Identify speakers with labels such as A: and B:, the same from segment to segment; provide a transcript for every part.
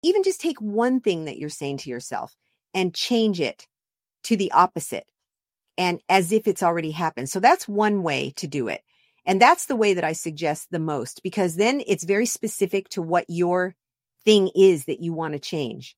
A: even just take one thing that you're saying to yourself and change it to the opposite, and as if it's already happened. So that's one way to do it. And that's the way that I suggest the most, because then it's very specific to what your thing is that you want to change.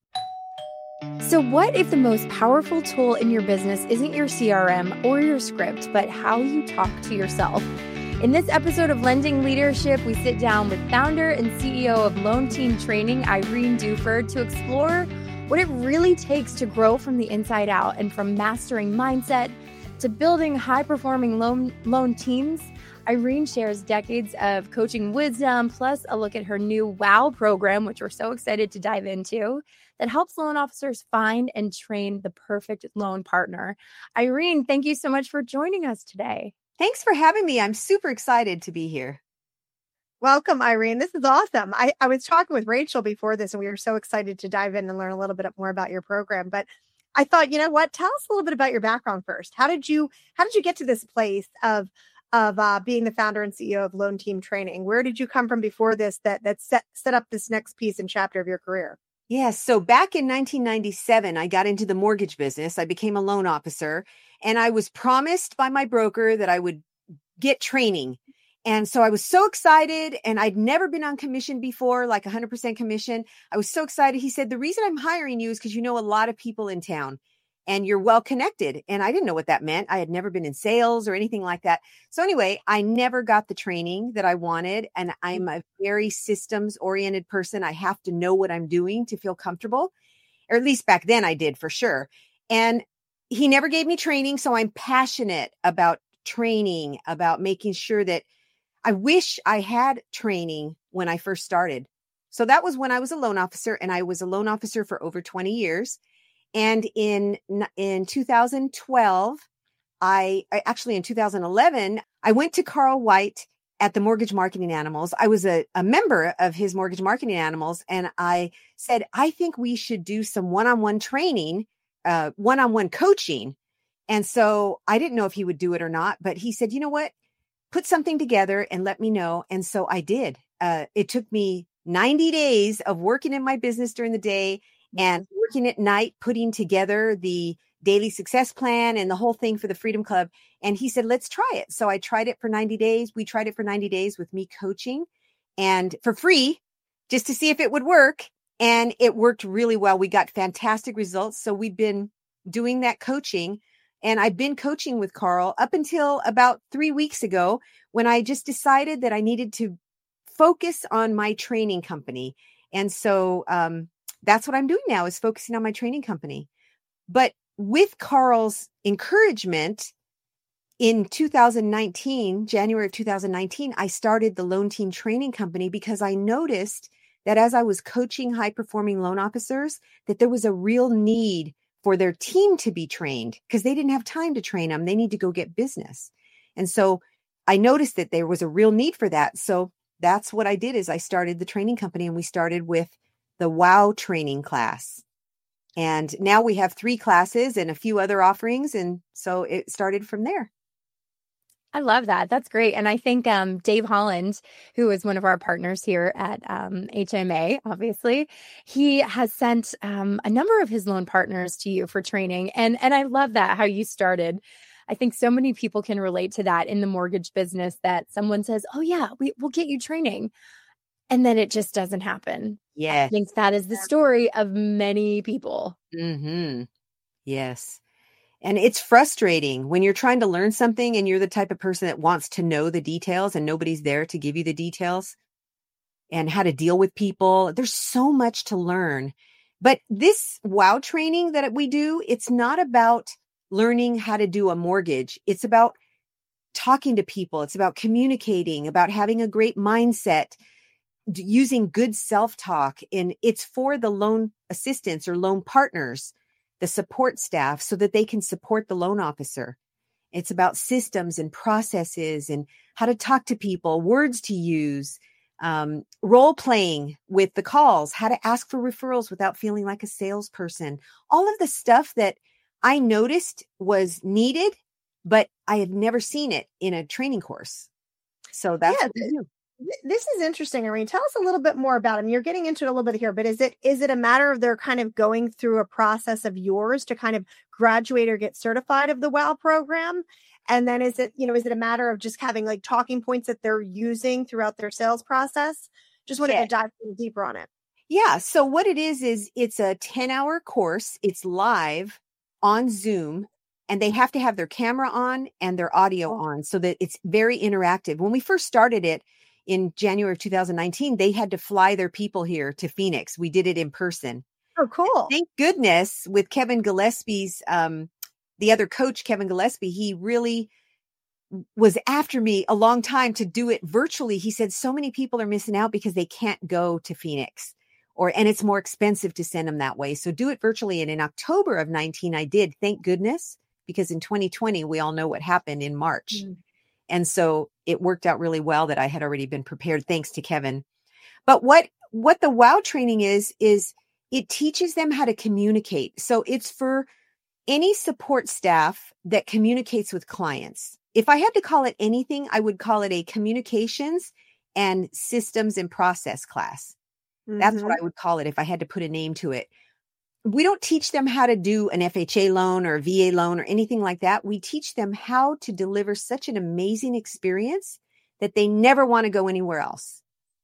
B: So what if the most powerful tool in your business isn't your CRM or your script, but how you talk to yourself? In this episode of Lending Leadership, we sit down with founder and CEO of Loan Team Training, Irene Duford, to explore what it really takes to grow from the inside out, and from mastering mindset to building high-performing loan teams. Irene shares decades of coaching wisdom, plus a look at her new WOW program, which we're so excited to dive into, that helps loan officers find and train the perfect loan partner. Irene, thank you so much for joining us today.
A: Thanks for having me. I'm super excited to be here.
C: Welcome, Irene. This is awesome. I was talking with Rachel before this, and we were so excited to dive in and learn a little bit more about your program. But I thought, you know what? Tell us a little bit about your background first. How did you get to this place of being the founder and CEO of Loan Team Training? Where did you come from before this that set up this next piece and chapter of your career?
A: Yes. So back in 1997, I got into the mortgage business. I became a loan officer, and I was promised by my broker that I would get training. And so I was so excited, and I'd never been on commission before, like 100% commission. I was so excited. He said, the reason I'm hiring you is because you know a lot of people in town and you're well connected. And I didn't know what that meant. I had never been in sales or anything like that. So anyway, I never got the training that I wanted. And I'm a very systems oriented person. I have to know what I'm doing to feel comfortable, or at least back then I did for sure. And he never gave me training. So I'm passionate about training, about making sure that I wish I had training when I first started. So that was when I was a loan officer, and I was a loan officer for over 20 years. And in 2012, in 2011, I went to Carl White at the Mortgage Marketing Animals. I was a member of his Mortgage Marketing Animals. And I said, I think we should do some one-on-one training, one-on-one coaching. And so I didn't know if he would do it or not, but he said, you know what? Put something together and let me know. And so I did. It took me 90 days of working in my business during the day and working at night, putting together the daily success plan and the whole thing for the Freedom Club. And he said, let's try it. So I tried it for 90 days. We tried it for 90 days with me coaching and for free, just to see if it would work. And it worked really well. We got fantastic results. So we've been doing that coaching. And I've been coaching with Carl up until about 3 weeks ago, when I just decided that I needed to focus on my training company. And so that's what I'm doing now, is focusing on my training company. But with Carl's encouragement, in 2019, January of 2019, I started the Loan Team Training Company, because I noticed that as I was coaching high-performing loan officers, that there was a real need for their team to be trained, because they didn't have time to train them. They need to go get business. And so I noticed that there was a real need for that. So that's what I did, is I started the training company, and we started with the WOW training class. And now we have 3 classes and a few other offerings. And so it started from there.
B: I love that. That's great. And I think Dave Holland, who is one of our partners here at HMA, obviously, he has sent a number of his loan partners to you for training. And I love that, how you started. I think so many people can relate to that in the mortgage business, that someone says, oh yeah, we'll get you training. And then it just doesn't happen.
A: Yes.
B: I think that is the story of many people.
A: Mm-hmm. Yes. And it's frustrating when you're trying to learn something and you're the type of person that wants to know the details and nobody's there to give you the details and how to deal with people. There's so much to learn. But this WOW training that we do, it's not about learning how to do a mortgage. It's about talking to people. It's about communicating, about having a great mindset, using good self-talk. And it's for the loan assistants or loan partners, the support staff, so that they can support the loan officer. It's about systems and processes and how to talk to people, words to use, role playing with the calls, how to ask for referrals without feeling like a salesperson. All of the stuff that I noticed was needed, but I had never seen it in a training course. So that's what we do.
C: This is interesting, Irene. Tell us a little bit more about them. You're getting into it a little bit here, but is it a matter of they're kind of going through a process of yours to kind of graduate or get certified of the WOW program? And then is it a matter of just having like talking points that they're using throughout their sales process? Just wanted to dive a little deeper on it.
A: Yeah. So what it is it's a 10-hour course. It's live on Zoom, and they have to have their camera on and their audio on so that it's very interactive. When we first started it in January of 2019, they had to fly their people here to Phoenix. We did it in person.
C: Oh, cool.
A: Thank goodness with Kevin Gillespie's, the other coach, Kevin Gillespie, he really was after me a long time to do it virtually. He said, so many people are missing out because they can't go to Phoenix and it's more expensive to send them that way. So do it virtually. And in October of 19, I did, thank goodness, because in 2020, we all know what happened in March. And so it worked out really well that I had already been prepared, thanks to Kevin. But what the WOW training is it teaches them how to communicate. So it's for any support staff that communicates with clients. If I had to call it anything, I would call it a communications and systems and process class. That's what I would call it if I had to put a name to it. We don't teach them how to do an FHA loan or a VA loan or anything like that. We teach them how to deliver such an amazing experience that they never want to go anywhere else.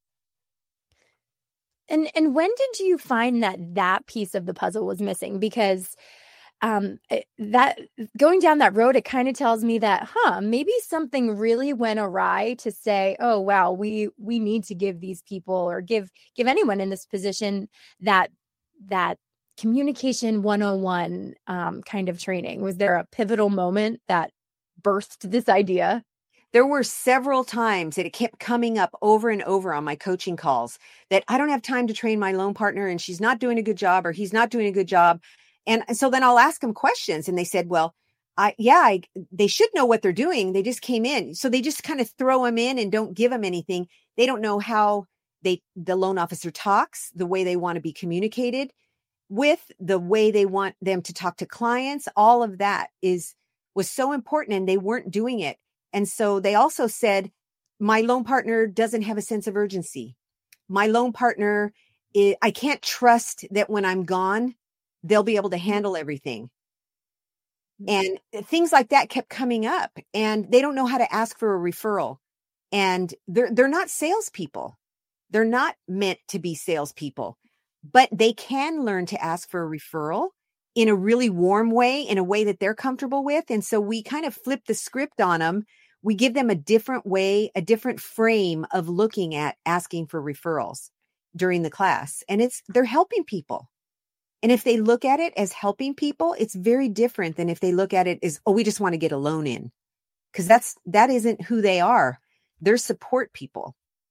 B: And when did you find that piece of the puzzle was missing? Because that going down that road, it kind of tells me that, maybe something really went awry to say, oh, wow, we need to give these people or give anyone in this position that communication 101 kind of training. Was there a pivotal moment that birthed this idea?
A: There were several times that it kept coming up over and over on my coaching calls that I don't have time to train my loan partner and she's not doing a good job or he's not doing a good job. And so then I'll ask them questions and they said, well, they should know what they're doing. They just came in. So they just kind of throw them in and don't give them anything. They don't know how the loan officer talks, the way they want to be communicated with, the way they want them to talk to clients. All of that was so important and they weren't doing it. And so they also said, my loan partner doesn't have a sense of urgency. My loan partner, I can't trust that when I'm gone, they'll be able to handle everything. And things like that kept coming up and they don't know how to ask for a referral. And they're not salespeople. They're not meant to be salespeople, but they can learn to ask for a referral in a really warm way, in a way that they're comfortable with. And so we kind of flip the script on them. We give them a different way, a different frame of looking at asking for referrals during the class. And they're helping people. And if they look at it as helping people, it's very different than if they look at it as, oh, we just want to get a loan in. Because that isn't who they are. They're support people.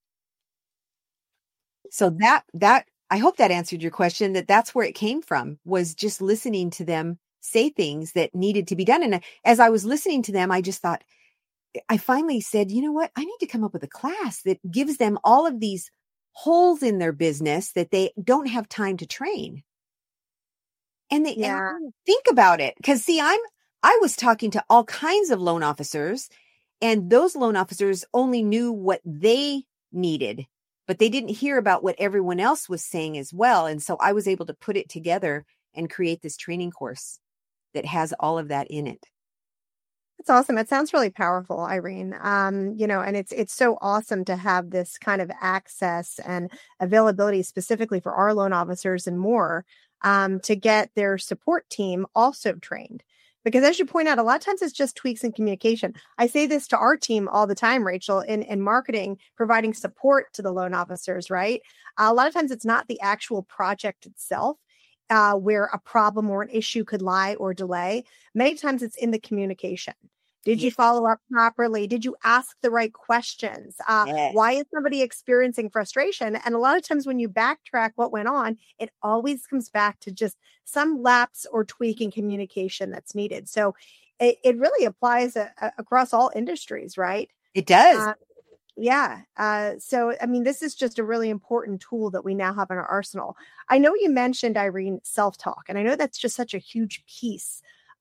A: So that I hope that answered your question, that's where it came from, was just listening to them say things that needed to be done. And as I was listening to them, I just thought, I finally said, you know what? I need to come up with a class that gives them all of these holes in their business that they don't have time to train. And and think about it. Because see, I was talking to all kinds of loan officers, and those loan officers only knew what they needed, but they didn't hear about what everyone else was saying as well. And so I was able to put it together and create this training course that has all of that in it.
C: That's awesome. It sounds really powerful, Irene. And it's so awesome to have this kind of access and availability specifically for our loan officers and more, to get their support team also trained. Because as you point out, a lot of times it's just tweaks in communication. I say this to our team all the time, Rachel, in marketing, providing support to the loan officers, right? A lot of times it's not the actual project itself, where a problem or an issue could lie or delay. Many times it's in the communication. Did you follow up properly? Did you ask the right questions? Why is somebody experiencing frustration? And a lot of times when you backtrack what went on, it always comes back to just some lapse or tweak in communication that's needed. So it really applies across all industries, right?
A: It does.
C: So, I mean, this is just a really important tool that we now have in our arsenal. I know you mentioned, Irene, self-talk, and I know that's just such a huge piece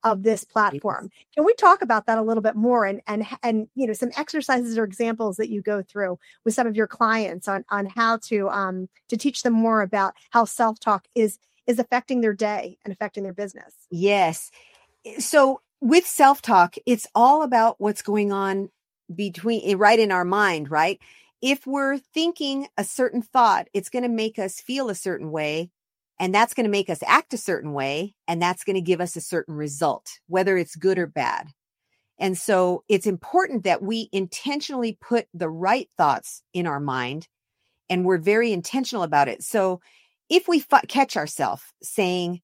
C: of this platform. Can we talk about that a little bit more and some exercises or examples that you go through with some of your clients on how to teach them more about how self-talk is affecting their day and affecting their business?
A: Yes. So with self-talk, it's all about what's going on right in our mind, right? If we're thinking a certain thought, it's going to make us feel a certain way, and that's going to make us act a certain way, and that's going to give us a certain result, whether it's good or bad. And so it's important that we intentionally put the right thoughts in our mind, and we're very intentional about it. So if we catch ourselves saying,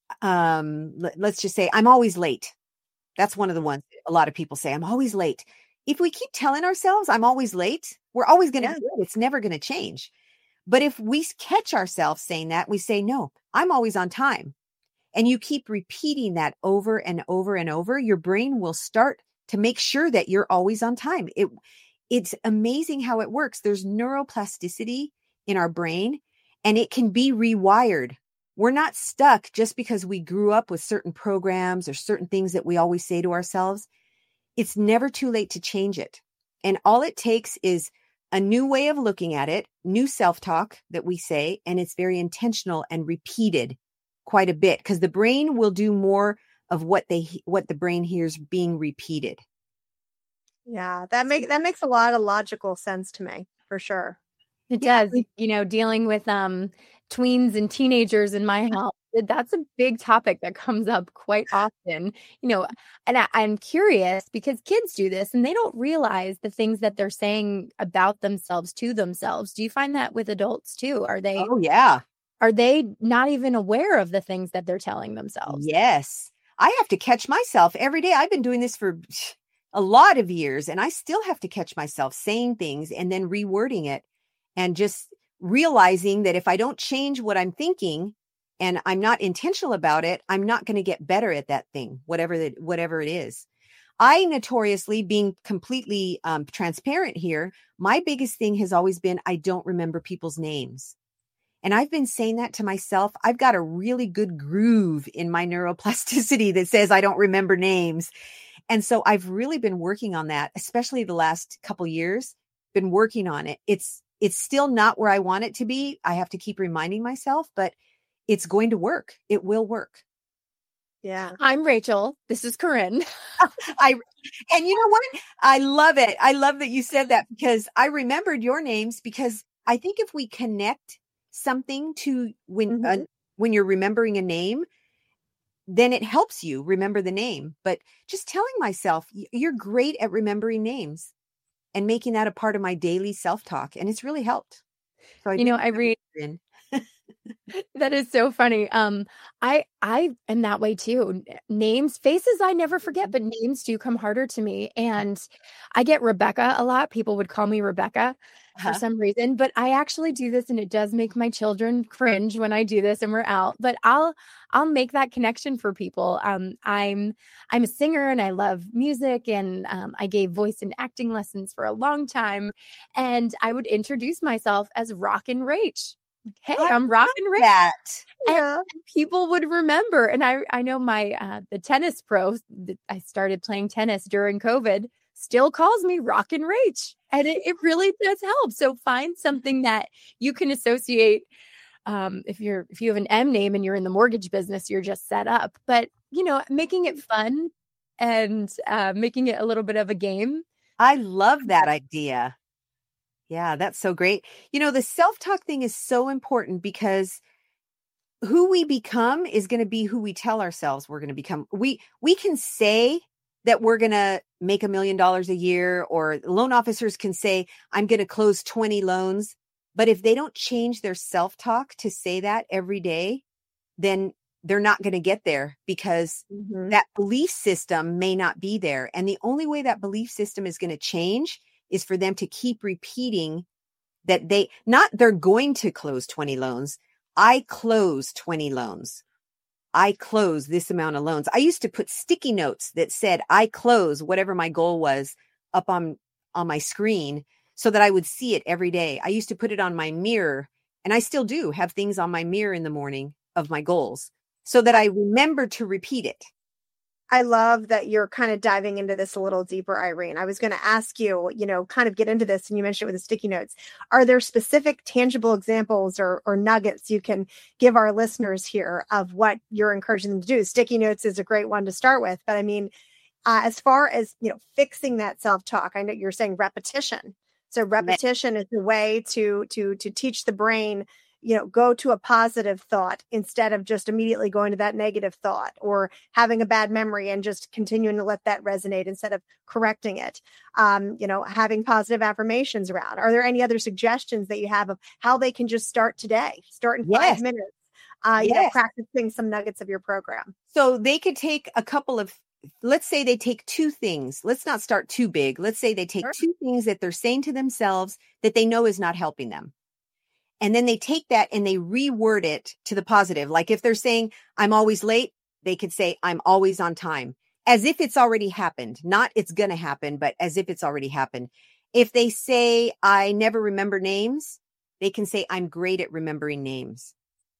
A: let's just say, I'm always late. That's one of the ones a lot of people say, I'm always late. If we keep telling ourselves I'm always late, we're always going to do it. It's never going to change. But if we catch ourselves saying that, we say, no, I'm always on time. And you keep repeating that over and over and over, your brain will start to make sure that you're always on time. It's amazing how it works. There's neuroplasticity in our brain, and it can be rewired. We're not stuck just because we grew up with certain programs or certain things that we always say to ourselves. It's never too late to change it. And all it takes is a new way of looking at it, new self-talk that we say, and it's very intentional and repeated quite a bit, because the brain will do more of what the brain hears being repeated.
C: Yeah, that makes a lot of logical sense to me, for sure.
B: It does. Dealing with tweens and teenagers in my house, that's a big topic that comes up quite often, and I'm curious because kids do this and they don't realize the things that they're saying about themselves to themselves. Do you find that with adults too?
A: Oh, yeah.
B: Are they not even aware of the things that they're telling themselves?
A: Yes. I have to catch myself every day. I've been doing this for a lot of years, and I still have to catch myself saying things and then rewording it, and just realizing that if I don't change what I'm thinking and I'm not intentional about it, I'm not going to get better at that thing, whatever it is. I notoriously, being completely transparent here, my biggest thing has always been I don't remember people's names. And I've been saying that to myself. I've got a really good groove in my neuroplasticity that says I don't remember names. And so I've really been working on that, especially the last couple years, been working on it. It's still not where I want it to be. I have to keep reminding myself, but it's going to work. It will work.
C: Yeah.
B: I'm Rachel. This is Corinne.
A: And you know what? I love it. I love that you said that, because I remembered your names, because I think if we connect something to when you're remembering a name, then it helps you remember the name. But just telling myself, you're great at remembering names, and making that a part of my daily self-talk. And it's really helped. So
B: I read. That is so funny. I am that way too. Names, faces I never forget, but names do come harder to me. And I get Rebecca a lot. People would call me Rebecca for some reason, but I actually do this, and it does make my children cringe when I do this and we're out. But I'll make that connection for people. I'm a singer and I love music, and I gave voice and acting lessons for a long time, and I would introduce myself as Rockin' Rach. Hey, I'm Rockin' Rach. And people would remember. And I know my the tennis pro that I started playing tennis during COVID still calls me Rockin' Rach. And it really does help. So find something that you can associate. If you have an M name and you're in the mortgage business, you're just set up. But making it fun and making it a little bit of a game.
A: I love that idea. Yeah, that's so great. The self-talk thing is so important, because who we become is going to be who we tell ourselves we're going to become. We can say that we're going to make $1 million a year, or loan officers can say, I'm going to close 20 loans. But if they don't change their self-talk to say that every day, then they're not going to get there, because that belief system may not be there. And the only way that belief system is going to change is for them to keep repeating that they're going to close 20 loans. I close 20 loans. I close this amount of loans. I used to put sticky notes that said, I close whatever my goal was up on my screen, so that I would see it every day. I used to put it on my mirror, and I still do have things on my mirror in the morning of my goals, so that I remember to repeat it.
C: I love that you're kind of diving into this a little deeper, Irene. I was going to ask you, kind of get into this, and you mentioned it with the sticky notes. Are there specific tangible examples or nuggets you can give our listeners here of what you're encouraging them to do? Sticky notes is a great one to start with, but I mean, as far as, fixing that self-talk, I know you're saying repetition. So repetition is the way to teach the brain, go to a positive thought instead of just immediately going to that negative thought, or having a bad memory and just continuing to let that resonate instead of correcting it. Having positive affirmations around. Are there any other suggestions that you have of how they can just start today? Start in 5 minutes, practicing some nuggets of your program.
A: So they could take a couple of, let's say they take 2 things. Let's not start too big. Let's say they take 2 things that they're saying to themselves that they know is not helping them. And then they take that and they reword it to the positive. Like if they're saying, I'm always late, they could say, I'm always on time, as if it's already happened. Not it's going to happen, but as if it's already happened. If they say, I never remember names, they can say, I'm great at remembering names.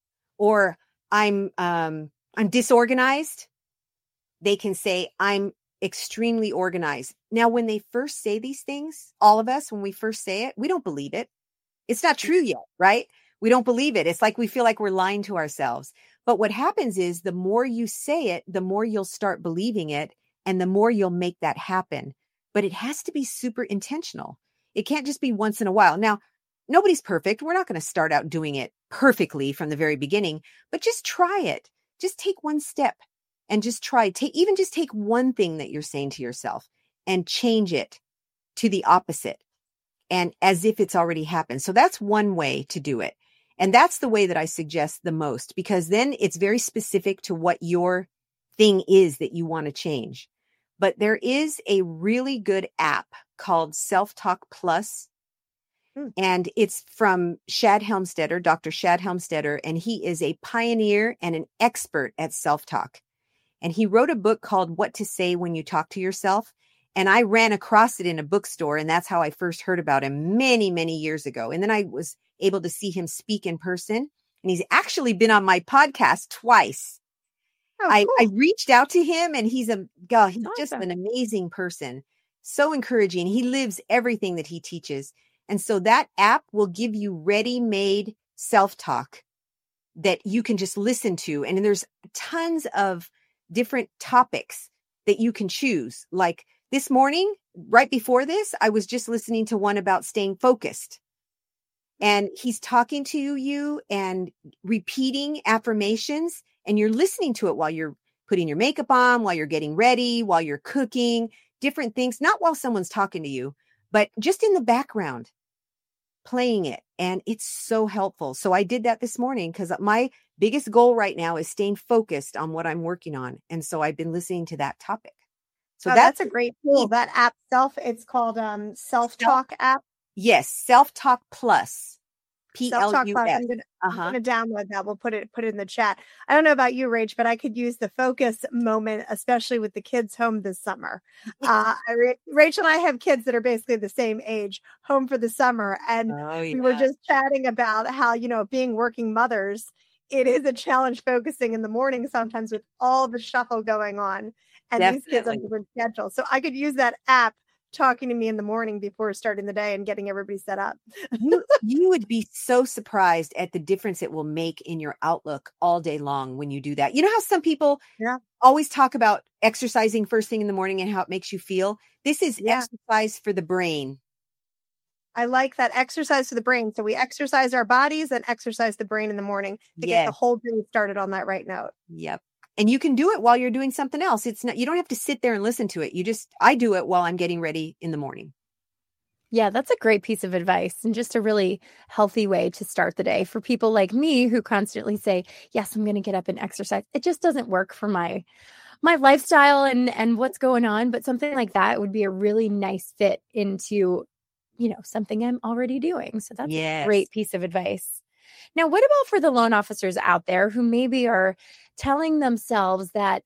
A: Or I'm disorganized. They can say, I'm extremely organized. Now, when they first say these things, all of us, when we first say it, we don't believe it. It's not true yet, right? We don't believe it. It's like we feel like we're lying to ourselves. But what happens is the more you say it, the more you'll start believing it, and the more you'll make that happen. But it has to be super intentional. It can't just be once in a while. Now, nobody's perfect. We're not going to start out doing it perfectly from the very beginning, but just try it. Just take one step and just try. Just take one thing that you're saying to yourself and change it to the opposite. And as if it's already happened. So that's one way to do it. And that's the way that I suggest the most, because then it's very specific to what your thing is that you want to change. But there is a really good app called Self-Talk Plus. And it's from Shad Helmstetter, Dr. Shad Helmstetter, and he is a pioneer and an expert at self-talk. And he wrote a book called What to Say When You Talk to Yourself. And I ran across it in a bookstore, and that's how I first heard about him many, many years ago. And then I was able to see him speak in person, and he's actually been on my podcast twice. Cool. I reached out to him, and he's awesome. Just an amazing person. So encouraging. He lives everything that he teaches. And so that app will give you ready-made self-talk that you can just listen to. And there's tons of different topics that you can choose. Like this morning, right before this, I was just listening to one about staying focused. And he's talking to you and repeating affirmations, and you're listening to it while you're putting your makeup on, while you're getting ready, while you're cooking, different things, not while someone's talking to you, but just in the background, playing it. And it's so helpful. So I did that this morning because my biggest goal right now is staying focused on what I'm working on. And so I've been listening to that topic. So
C: that's a great tool. That app it's called Self-Talk app.
A: Yes. Self-Talk Plus.
C: Self-Talk Plus. I'm gonna download that. We'll put it in the chat. I don't know about you, Rach, but I could use the focus moment, especially with the kids home this summer. Rachel and I have kids that are basically the same age, home for the summer, and we were just chatting about how being working mothers, it is a challenge focusing in the morning sometimes with all the shuffle going on, and these kids on different schedules. So I could use that app talking to me in the morning before starting the day and getting everybody set up.
A: you would be so surprised at the difference it will make in your outlook all day long when you do that. You know how some people always talk about exercising first thing in the morning and how it makes you feel? This is exercise for the brain.
C: I like that, exercise for the brain. So we exercise our bodies and exercise the brain in the morning to get the whole day started on that right note.
A: Yep. And you can do it while you're doing something else. It's not, you don't have to sit there and listen to it. I do it while I'm getting ready in the morning.
B: Yeah, that's a great piece of advice and just a really healthy way to start the day for people like me who constantly say, yes, I'm going to get up and exercise. It just doesn't work for my lifestyle and what's going on. But something like that would be a really nice fit into, something I'm already doing. So that's a great piece of advice. Now, what about for the loan officers out there who maybe are telling themselves that,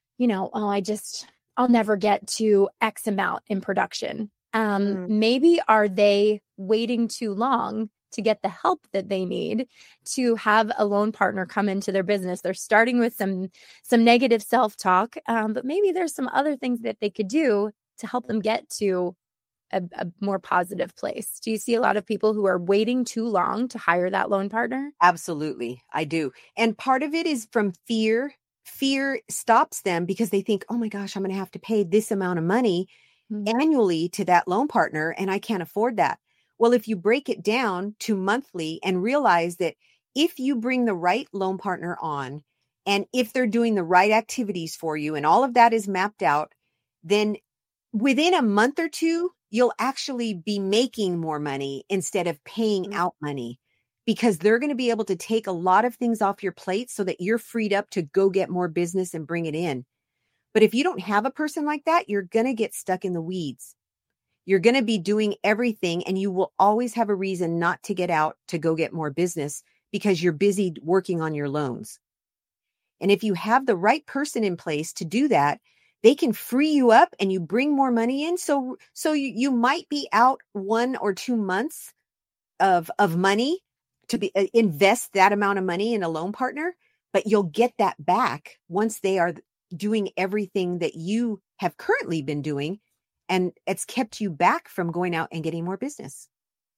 B: I'll never get to X amount in production. Maybe are they waiting too long to get the help that they need to have a loan partner come into their business. They're starting with some negative self-talk, but maybe there's some other things that they could do to help them get to a more positive place. Do you see a lot of people who are waiting too long to hire that loan partner?
A: Absolutely. I do. And part of it is from fear. Fear stops them because they think, oh my gosh, I'm going to have to pay this amount of money annually to that loan partner, and I can't afford that. Well, if you break it down to monthly and realize that if you bring the right loan partner on, and if they're doing the right activities for you, and all of that is mapped out, then within a month or two, you'll actually be making more money instead of paying out money, because they're going to be able to take a lot of things off your plate so that you're freed up to go get more business and bring it in. But if you don't have a person like that, you're going to get stuck in the weeds. You're going to be doing everything, and you will always have a reason not to get out to go get more business because you're busy working on your loans. And if you have the right person in place to do that, they can free you up and you bring more money in. So you might be out 1 or 2 months of money to be invest that amount of money in a loan partner, but you'll get that back once they are doing everything that you have currently been doing, and it's kept you back from going out and getting more business.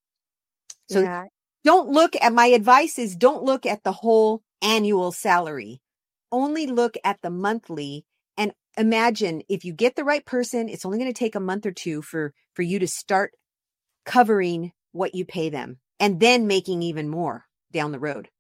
A: So my advice is don't look at the whole annual salary. Only look at the monthly, and imagine if you get the right person, it's only going to take a month or two for you to start covering what you pay them and then making even more down the road.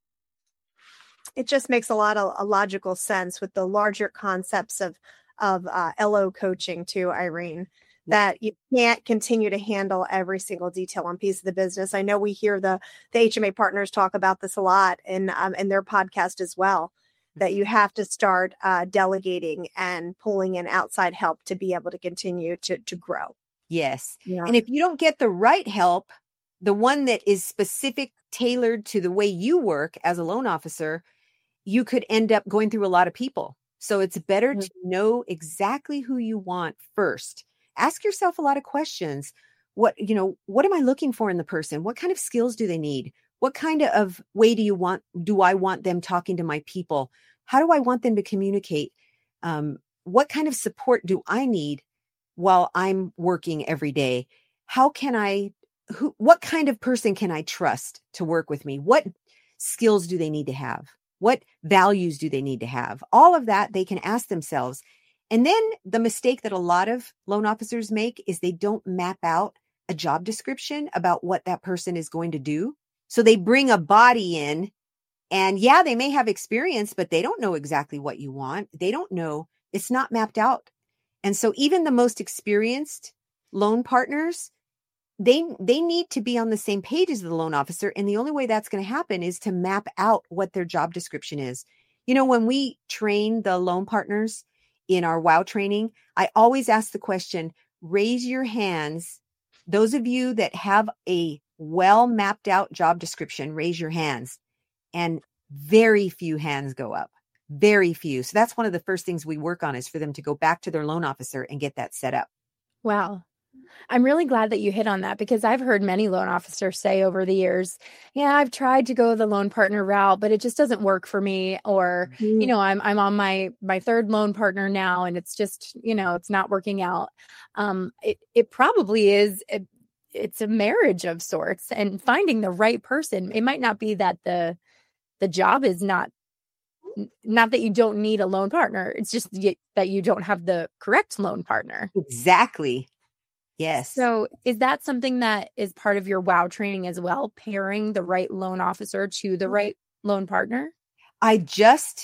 C: It just makes a logical sense with the larger concepts of LO coaching too, Irene, that you can't continue to handle every single detail on piece of the business. I know we hear the HMA partners talk about this a lot in their podcast as well, that you have to start delegating and pulling in outside help to be able to continue to grow.
A: Yes.
C: Yeah.
A: And if you don't get the right help, the one that is specific, tailored to the way you work as a loan officer, you could end up going through a lot of people. So it's better to know exactly who you want first. Ask yourself a lot of questions. What am I looking for in the person? What kind of skills do they need? What kind of way do I want them talking to my people? How do I want them to communicate? What kind of support do I need while I'm working every day? What kind of person can I trust to work with me? What skills do they need to have? What values do they need to have? All of that they can ask themselves. And then the mistake that a lot of loan officers make is they don't map out a job description about what that person is going to do. So they bring a body in, and they may have experience, but they don't know exactly what you want. They don't know. It's not mapped out. And so even the most experienced loan partners, they need to be on the same page as the loan officer. And the only way that's going to happen is to map out what their job description is. When we train the loan partners in our WOW training, I always ask the question, raise your hands. Those of you that have a well mapped out job description, raise your hands. And very few hands go up. Very few. So that's one of the first things we work on, is for them to go back to their loan officer and get that set up.
B: Wow. I'm really glad that you hit on that, because I've heard many loan officers say over the years, I've tried to go the loan partner route, but it just doesn't work for me. Or, I'm on my third loan partner now, and it's just, it's not working out. It probably is. It's a marriage of sorts, and finding the right person. It might not be that the job is not that you don't need a loan partner. It's just that you don't have the correct loan partner.
A: Exactly. Yes.
B: So is that something that is part of your WOW training as well? Pairing the right loan officer to the right loan partner?
A: I just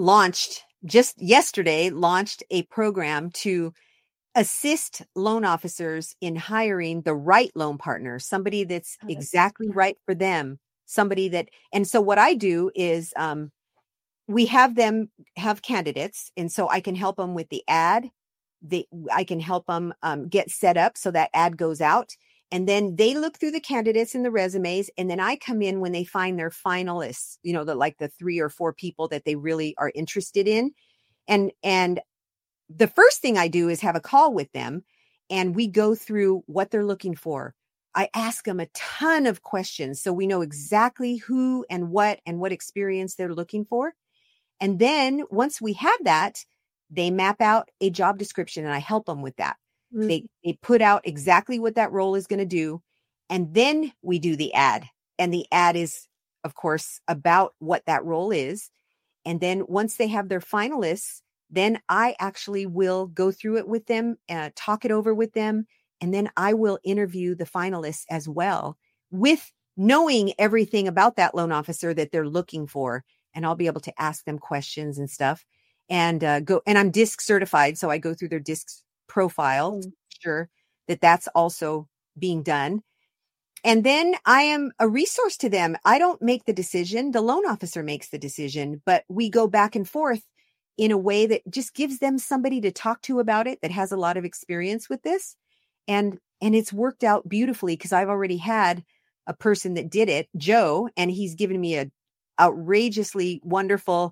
A: yesterday launched a program to assist loan officers in hiring the right loan partner, somebody that's exactly right for them, and so what I do is, we have them have candidates. And so I can help them with the ad. I can help them get set up so that ad goes out. And then they look through the candidates and the resumes. And then I come in when they find their finalists, the 3 or 4 people that they really are interested in. And the first thing I do is have a call with them, and we go through what they're looking for. I ask them a ton of questions so we know exactly who and what experience they're looking for. And then once we have that, they map out a job description and I help them with that. They put out exactly what that role is going to do. And then we do the ad. And the ad is, of course, about what that role is. And then once they have their finalists, then I actually will go through it with them, talk it over with them. And then I will interview the finalists as well, with knowing everything about that loan officer that they're looking for. And I'll be able to ask them questions and stuff and and I'm DISC certified. So I go through their DISC profile to make sure that that's also being done. And then I am a resource to them. I don't make the decision. The loan officer makes the decision, but we go back and forth in a way that just gives them somebody to talk to about it that has a lot of experience with this. And it's worked out beautifully because I've already had a person that did it, Joe, and he's given me a outrageously wonderful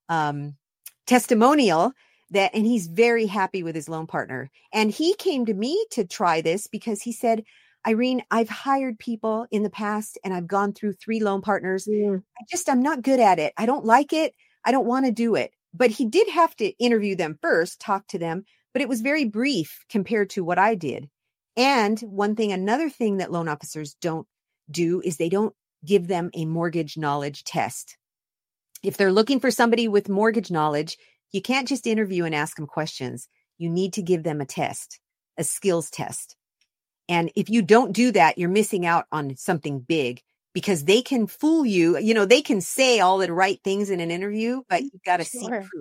A: testimonial and he's very happy with his loan partner. And he came to me to try this because he said, Irene, I've hired people in the past and I've gone through 3 loan partners. I'm not good at it. I don't like it. I don't want to do it. But he did have to interview them first, talk to them, but it was very brief compared to what I did. And another thing that loan officers don't do is they don't give them a mortgage knowledge test. If they're looking for somebody with mortgage knowledge, you can't just interview and ask them questions. You need to give them a test, a skills test. And if you don't do that, you're missing out on something big because they can fool you. You know, they can say all the right things in an interview, but you've got to see proof.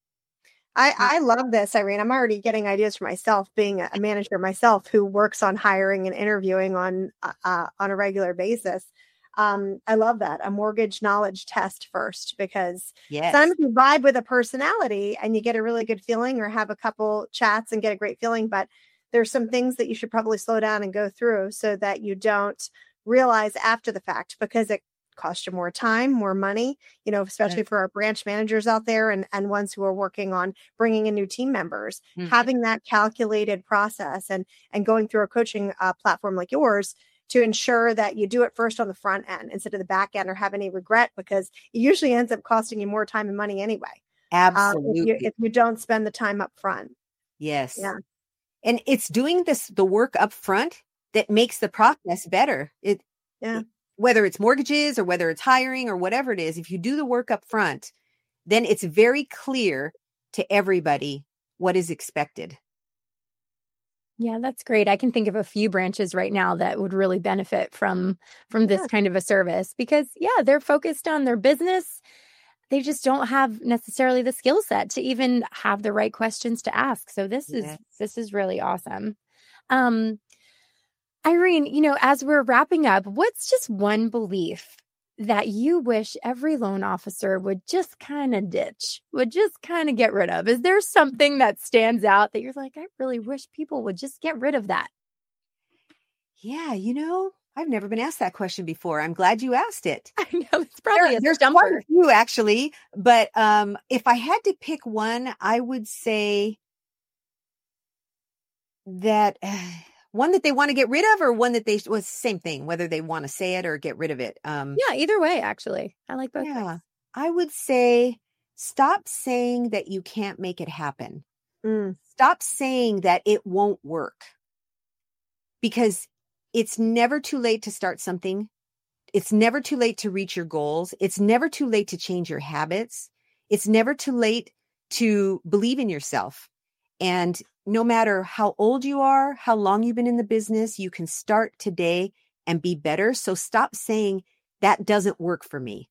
C: I love this, Irene. I'm already getting ideas for myself, being a manager myself who works on hiring and interviewing on a regular basis. I love that. A mortgage knowledge test first, because sometimes you vibe with a personality and you get a really good feeling or have a couple chats and get a great feeling, but there's some things that you should probably slow down and go through so that you don't realize after the fact, because it costs you more time, more money, especially for our branch managers out there and ones who are working on bringing in new team members, having that calculated process and going through a coaching platform like yours to ensure that you do it first on the front end instead of the back end or have any regret, because it usually ends up costing you more time and money anyway.
A: Absolutely.
C: If you don't spend the time up front.
A: Yes. Yeah. And it's doing the work up front that makes the process better. Whether it's mortgages or whether it's hiring or whatever it is, if you do the work up front, then it's very clear to everybody what is expected.
B: Yeah, that's great. I can think of a few branches right now that would really benefit from this kind of a service because, they're focused on their business. They just don't have necessarily the skill set to even have the right questions to ask. So this is really awesome. Irene, as we're wrapping up, what's just one belief that you wish every loan officer would just kind of ditch, would just kind of get rid of? Is there something that stands out that you're like, I really wish people would just get rid of that?
A: Yeah, I've never been asked that question before. I'm glad you asked it.
B: I know it's probably
A: there's quite a few actually, but if I had to pick one, I would say that one that they want to get rid of, or one that was same thing, whether they want to say it or get rid of it.
B: Either way, actually, I like both. Yeah,
A: I would say stop saying that you can't make it happen. Stop saying that it won't work, because it's never too late to start something. It's never too late to reach your goals. It's never too late to change your habits. It's never too late to believe in yourself. And no matter how old you are, how long you've been in the business, you can start today and be better. So stop saying that doesn't work for me.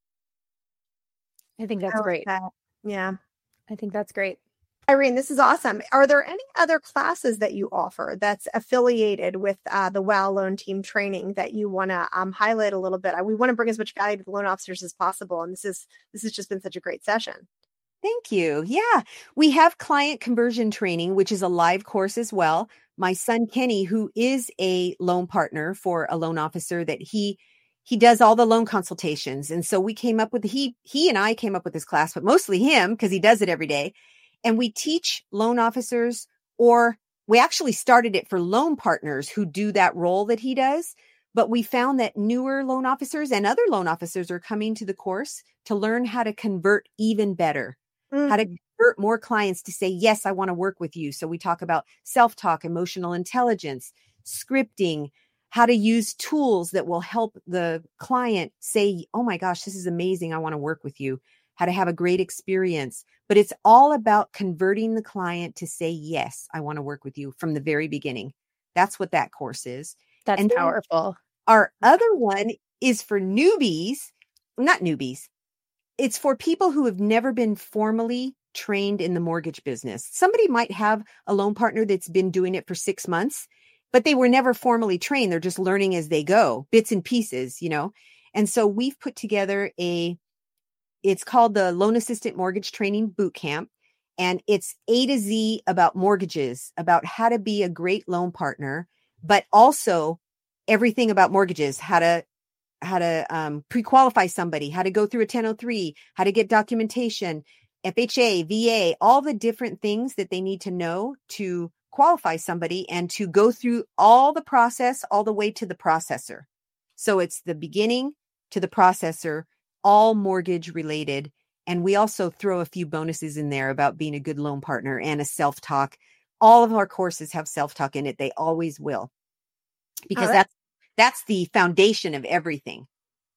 B: I think that's great.
C: Yeah.
B: I think that's great.
C: Irene, this is awesome. Are there any other classes that you offer that's affiliated with the WOW Loan Team training that you want to highlight a little bit? We want to bring as much value to the loan officers as possible. And this has just been such a great session.
A: Thank you. Yeah, we have client conversion training, which is a live course as well. My son, Kenny, who is a loan partner for a loan officer, that he does all the loan consultations. And so we came up with, he and I came up with this class, but mostly him, because he does it every day. And we teach loan officers or we actually started it for loan partners who do that role that he does. But we found that newer loan officers and other loan officers are coming to the course to learn how to convert even better, how to convert more clients to say, yes, I want to work with you. So we talk about self-talk, emotional intelligence, scripting, how to use tools that will help the client say, oh my gosh, this is amazing. I want to work with you, how to have a great experience. But it's all about converting the client to say, yes, I want to work with you from the very beginning. That's what that course is.
B: That's powerful.
A: Our other one is for newbies, not newbies. It's for people who have never been formally trained in the mortgage business. Somebody might have a loan partner that's been doing it for 6 months, but they were never formally trained. They're just learning as they go, bits and pieces, you know? And so we've put together it's called the Loan Assistant Mortgage Training Bootcamp. And it's A to Z about mortgages, about how to be a great loan partner, but also everything about mortgages, how to pre-qualify somebody, how to go through a 1003, how to get documentation, FHA, VA, all the different things that they need to know to qualify somebody and to go through all the process, all the way to the processor. So it's the beginning to the processor, all mortgage related. And we also throw a few bonuses in there about being a good loan partner and a self-talk. All of our courses have self-talk in it. They always will. Because that's the foundation of everything.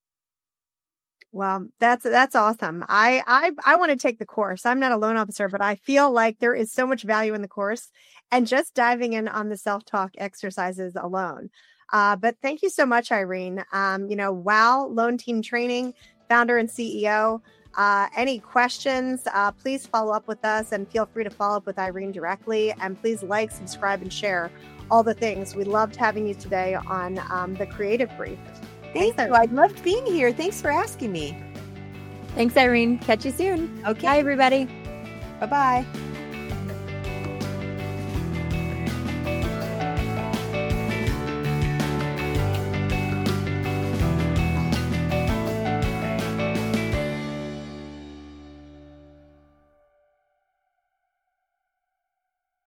C: Well, that's awesome. I want to take the course. I'm not a loan officer, but I feel like there is so much value in the course and just diving in on the self-talk exercises alone. But thank you so much, Irene. WOW Loan Team Training, founder and CEO. Any questions, please follow up with us and feel free to follow up with Irene directly. And please like, subscribe, and share all the things. We loved having you today on the Creative Brief.
A: Thank you. I loved being here. Thanks for asking me.
B: Thanks, Irene. Catch you soon.
A: Okay.
B: Bye, everybody.
A: Bye-bye.